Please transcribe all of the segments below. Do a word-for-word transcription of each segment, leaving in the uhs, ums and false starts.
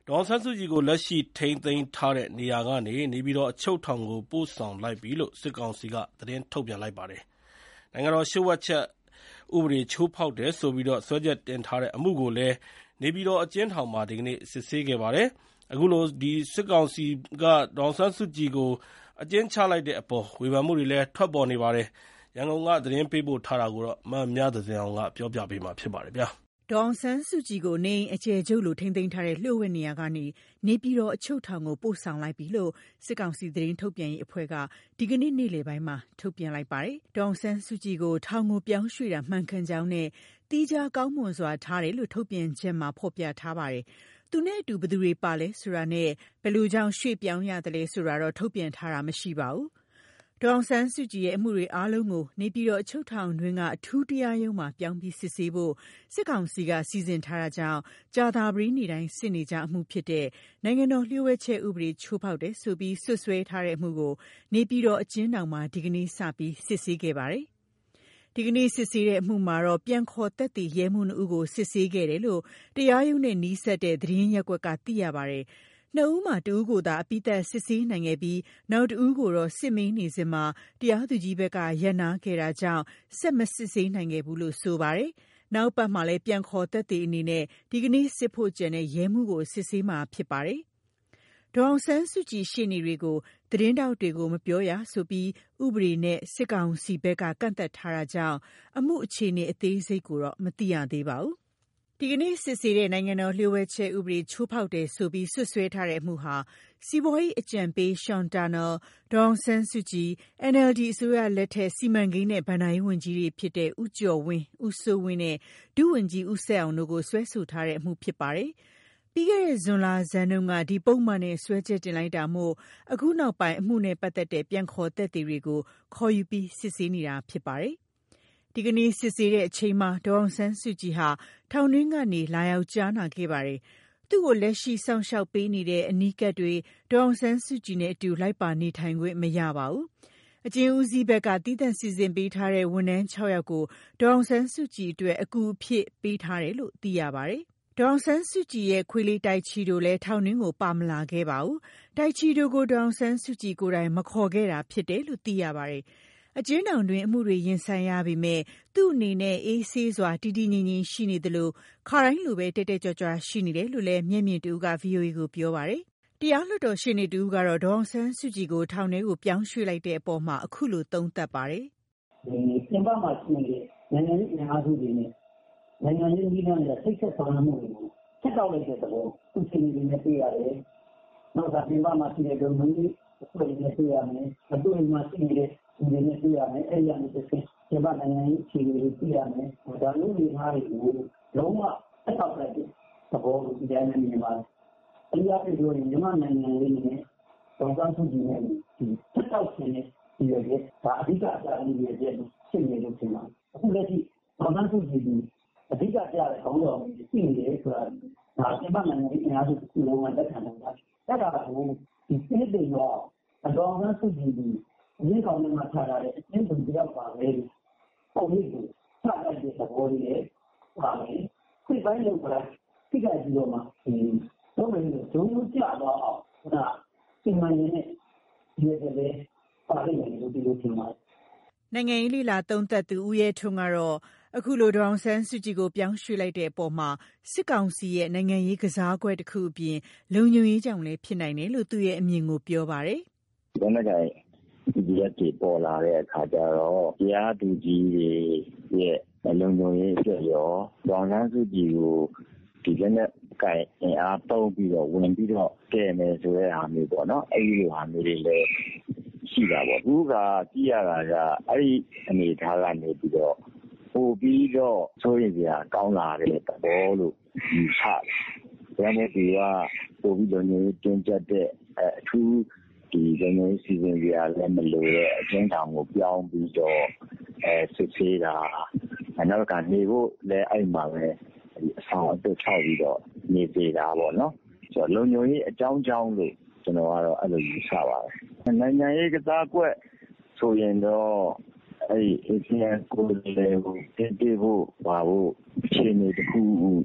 ဒေါ်အောင်ဆန်းစုကြည်ကိုလက်ရှိထိန်းသိမ်းထားတဲ့နေရာကနေနေပြည်တော်အချုပ်ထောင်ကိုပို့ဆောင်လိုက်ပြီလို့စစ်ကောင်စီကသတင်းထုတ်ပြန်လိုက်ပါတယ်။နိုင်ငံတော်လျှို့ဝှက်ချက်ဥပဒေချိုးဖောက်တယ်ဆိုပြီးစွဲချက်တင်ထားတဲ့အမှုကိုလည်းနေပြည်တော်အကျဉ်းထောင်မှာဒီကနေ့စစ်ဆေးခဲ့ပါတယ်။အခုလိုစစ်ကောင်စီကဒေါ်အောင်ဆန်းစုကြည်ကိုအကျဉ်းချလိုက်တဲ့အပေါ်ဝေဖန်မှုတွေလည်းထွက်ပေါ်နေပါတယ်။ရန်ကုန်ကသတင်းပေးပို့ထားတာကိုမမြသဇင်အောင်ကပြောပြပေးမှာဖြစ်ပါတယ်ဗျာ။ဒေါ်အောင်ဆန်းစုကြည်ကိုနေအိမ်အကျယ်ချုပ်လိုထိန်းသိမ်းထားတဲ့လျှို့ဝှက်နေရာကနေနေပြည်တော်အချုပ်ထောင်ကိုပို့ဆောင်လိုက်ပြီလို့စစ်ကောင်စီသတင်းထုတ်ပြန်ရေးအဖွဲ့ကဒီကနေ့နေ့လယ်ပိုင်းမှာထုတ်ပြန်လိုက်ပါတယ်။ဒေါ်အောင်ဆန်းစုကြည်ကိုထောင်ကိုပြောင်းရွှေ့တာမှန်ကန်ကြောင်းနဲ့တီးခြားကောင်းမွန်စွာထားတယ်လို့ထုတ်ပြန်ချက်မှာဖော်ပြထားပါတယ်။သူနဲ့အတူဘယ်သူတွေပါလဲဆိုတာနဲ့ဘယ်လိုကြောင့်ရွှေ့ပြောင်းရတယ်လဲဆိုတာတော့ထုတ်ပြန်ထားတာမရှိပါဘူး။ဒေါ်အောင်ဆန်းစုကြည်ရဲ့အမှုတွေအားလုံးကိုနေပြည်တော်အချုပ်ထောင်တွင်းကအထူးတရားရုံးမှာပြောင်းပြီးစစ်ဆေးဖို့စစ်ကောင်စီကစီစဉ်ထားတာကြောင့်ကြာသပတေးနေ့တိုင်းစစ်နေကြအမှုဖြစ်တဲ့နိုင်ငံတော်လျှို့ဝှက်ချက်ဥပဒေချိုးဖောက်တယ်ဆိုပြီးဆွဆွဲထားတဲ့အမှုကိုနေပြည်တော်အကျဉ်းထောင်မှာဒီကနေ့စပြီးစစ်ဆေးခဲ့ပါတယ်။ဒီကနေ့စစ်ဆေးတဲ့အမှုမှာတော့ပြန်ခေါ်သက်သေရဲမှုနှစ်ဦးကိုစစ်ဆေးခဲ့တယ်လို့တရားရုံးနဲ့နှီးစပ်တဲ့သတင်းရက်ကွက်ကသိရပါတယ်။နှစ်ဦးမှာတဦးကိုသာအပိသက်စစ်ဆေးနိုင်ခဲ့ပြီးနောက်တဦးကိုတော့စစ်မေးနေစဉ်မှာတရားသူကြီးဘက်ကရပ်နားခဲ့တာကြောင့်ဆက်မစစ်ဆေးနိုင်ခဲ့ဘူးလို့ဆိုပါတယ်။နောက်ပတ်မှာလည်းပြန်ခေါ်သက်သေအနေနဲ့ဒီကနေ့စစ်ဖို့ကြံတဲ့ရဲမှုကိုစစ်ဆေးမှာဖြစ်ပါတယ်။ဒေါ်အောင်ဆန်းစုကြည်ရှေ့နေတွေကိုသတင်းတောက်တွေကိုမပြောရဆိုပြီးဥပဒေနဲ့စစ်ကောင်စီဘက်ကကန့်သက်ထားတာကြောင့်အမှုအခြေအနေအသေးစိတ်ကိုတော့မသိရသေးပါဘူး။ဒီကနေ့စစ်ဆေးတဲ့နိုင်ငံတော်လျှို့ဝှက်ချက်ဥပဒေချိုးဖောက်တယ်ဆိုပြီးဆွဆွဲထားတဲ့အမှုဟာစီးပွားရေးအကြံပေးရှွန်တာနယ်ဒေါ်အောင်ဆန်းစုကြည် အန် အယ်လ် ဒီ အစိုးရလက်ထက်စီမံကိန်းနဲ့ဘဏ္ဍာရေးဝန်ကြီးတွေဖြစ်တဲ့ဦးကျော်ဝင်းဦးစိုးဝင်းနဲ့ဒုဝန်ကြီးဦးဆက်အောင်တို့ကိုဆွဲဆိုထားတဲ့အမှုဖြစ်ပါတယ်။ပြီးခဲ့တဲ့ဇွန်လဆန်းတုန်းကဒီပုံမှန်နဲ့ဆွဲချက်တင်လိုက်တာမို့အခုနောက်ပိုင်းအမှုနဲ့ပတ်သက်တဲ့ပြန်ခေါ်သက်သေတွေကိုခေါ်ယူပြီးစစ်ဆေးနေတာဖြစ်ပါတယ်။ဒီကနေ့စစ်ဆေးတဲ့အချိန်မှာဒေါ်အောင်ဆန်းစုကြည်ဟာထောင်တွင်းကနေလာရောက်ကြားနာခဲ့ပါတယ်။သူ့ကိုလက်ရှိစောင့်ရှောက်ပေးနေတဲ့အနီးကပ်တွေဒေါ်အောင်ဆန်းစုကြည်နဲ့အတူလိုက်ပါနေထိုင်ခွင့်မရပါဘူး။အကျဉ်းဦးစီးဘက်ကတည်တံ့စီစဉ်ပေးထားတဲ့ဝန်ထမ်း၆ယောက်ကိုဒေါ်အောင်ဆန်းစုကြည်အတွက်အကူအဖြစ်ပေးထားတယ်လို့သိရပါတယ်။ဒေါ်အောင်ဆန်းစုကြည်ရဲ့ခွေးလေးတိုက်ချီတို့လည်းထောင်တွင်းကိုပါမလာခဲ့ပါဘူး။တိုက်ချီတို့ကိုဒေါ်အောင်ဆန်းစုကြည်ကိုယ်တိုင်မခေါ်ခဲ့တာဖြစ်တယ်လို့သိရပါတယ်။အကျဉ်းထောင်တွင်အမှုတွေရင်ဆိုင်ရပေမဲ့သူ့အနေနဲ့အေးဆေးစွာတည်တည်ငြိမ်ငြိမ်ရှိနေသလိုခါတိုင်းလိုပဲတက်တက်ကြွကြွရှိနေတယ်လို့လည်းမျက်မြင်တူက ဗွီအိုအေကိုပြောပါတယ်။တရားလွှတ်တော်ရှေ့နေတူကတော့ဒေါ်အောင်ဆန်းစုကြည်ကိုထောင်ထဲကိုပြောင်းရွှေ့လိုက်တဲ့အပေါ်မှာအခုလိုသုံးသပ်ပါတယ်။ဒီပြင်ပမှာရှိနေတဲ့နိုင်ငံရေးအင်အားစုတွေနဲ့နိုင်ငံရေးကြီးတဲ့စိတ်ဆက်ဆောင်မှုတွေကိုဆက်တောက်လိုက်တဲ့သဘောသူစီနေနေပြရတယ်။နောက်ကပြင်ပမှာရှိတဲ့ဒုံမျိုးအဖွဲ့တွေနဲ့တွေ့ရမယ်။အတူတူမှာရှိနေတဲ့ဒီနေ့တွေ့ရမယ်အဲ့ရနေတစ်ဆင့်ကျမနိုင်ငံရေးအခြေအနေတွေသိရမယ်ဒါလို့ဒီဟာတွေကိုလုံးဝအထောက်အပံ့သဘောကိုဒီတိုင်းနဲ့မြင်ပါတယ်အရာတွေပြောရင်မြန်မာနိုင်ငံလေးနဲ့ဒေါ်အောင်ဆန်းစုကြည်နဲ့ဒီတက်တောက်ခြင်းနဲ့ဒီရတဲ့ဒါအဓိကအကြအမှုတွေရဲ့ရှင်းနေလို့ဖြစ်မှာအခုလက်ရှိဒေါ်အောင်ဆန်းစုကြည်အဓိကကြားတဲ့ခေါင်းဆောင်တွေရှိနေတယ်ဆိုတာဒါကျမနိုင်ငံရေးအင်အားစုတစ်ခုလုံးကလက်ခံနေတာအဲ့ဒါကိုဒီစိတ်တွေရောဒေါ်အောင်ဆန်းစုကြည်အရင်ကောင်တွေမှာထားရတဲ့အင်းသူတယောက်ပါပဲပုံလေးကိုစလိုက်တဲ့သဘောလေးနဲ့ပါမယ်ခွေပိုင်းလောက်ပါစိတ်ကကြည့်တော့မှဒီတော့လည်းဂျုံဂျုံကြတော့အောင်ဒါစိတ်မှန်နေတဲ့ဒီရဲ့လေပါလိမ့်မယ်လို့ဒီလိုထင်ပါတယ်နိုင်ငံရေးလီလာသုံးသက်သူဦးရဲထွန်းကတော့အခုလိုဒေါ်အောင်ဆန်းစုကြည်ကိုပြောင်းရွှေ့လိုက်တဲ့အပေါ်မှာစစ်ကောင်စီရဲ့နိုင်ငံရေးကစားကွက်တစ်ခုအပြင်လုံခြုံရေးကြောင့်လည်းဖြစ်နိုင်တယ်လို့သူ့ရဲ့အမြင်ကိုပြောပါတယ်။ဒါနဲ့ကဒီရက်တွေပေါ်လာတဲ့အခါကျတော့တရားသူကြီးတွေရဲ့လုံခြုံရေးအတွက်ရောဒေါ်အောင်ဆန်းစုကြည်ကိုဒီလက်နဲ့ကိုင်အင်အားတုံးပြီးတော့ဝင်ပြီးတော့ကဲမယ်ဆိုတဲ့ဟာမျိုးပေါ့နော်အဲ့ဒီလိုဟာမျိုးတွေလည်းရှိတာပေါ့အခုကကြည့်ရတာကအဲ့ဒီအနေထားကနေပြီးတော့ပို့ပြီးတော့ဆိုရင်ကြာကောင်းလာတဲ့သဘောလို့ယူဆတယ်ဒါပေမဲ့ဒီကပို့ပြီးတော့ညှိတွန်းချက်တဲ့အထူးဒီလုံခြုံရေးစီစဉ်ကြရလည်းမလိုတဲ့အကျဉ်းထောင်ကိုပြောင်းပြီးတော့အဲစစ်ဆေးတာနောက်ကနေဖို့လည်းအဲ့မှာပဲဒီအဆောင်အသစ်ချောက်ပြီးတော့နေသေးတာပေါ့နော်ဆိုတော့လုံခြုံရေးအကြောင်းကြောင်းလို့ကျွန်တော်ကတော့အဲ့လိုယူဆပါတယ်နိုင်ငံရေးကစားကွက်ဆိုရင်တော့အဲ့ဒီ A C N ကိုလည်းတင်ပြဖို့ပါဖို့အခြေအနေတစ်ခု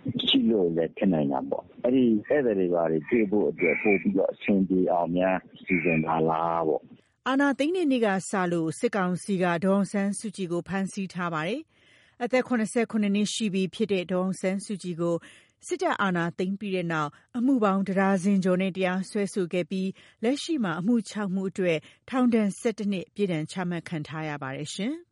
ရှိလို့လည်းဖြစ်နိုင်တာပေါ့အဲ့ဒီဧည့်သည်တွေပါတွေ့ဖို့အတွက်ပို့ပြီးတော့အဆင်ပြေအောင်များစီစဉ်ပါလားပေါ့အာဏာသိမ်းတဲ့နေ့ကစလို့စစ်ကောင်စီကဒေါ်အောင်ဆန်းစုကြည်ကိုဖမ်းဆီးထားပါတယ်အသက်၇၉နှစ်ရှိပြီဖြစ်တဲ့ဒေါ်အောင်ဆန်းစုကြည်ကိုစစ်တပ်အာဏာသိမ်းပြီးတဲ့နောက်အမှုပေါင်းတရားစင်ကျော်နဲ့တရားစွဲဆိုခဲ့ပြီးလက်ရှိမှာအမှု၆မှုအတွက်ထောင်ဒဏ်၁၁နှစ်ပြည်ဒဏ်ချမှတ်ခံထားရပါတယ်ရှင်။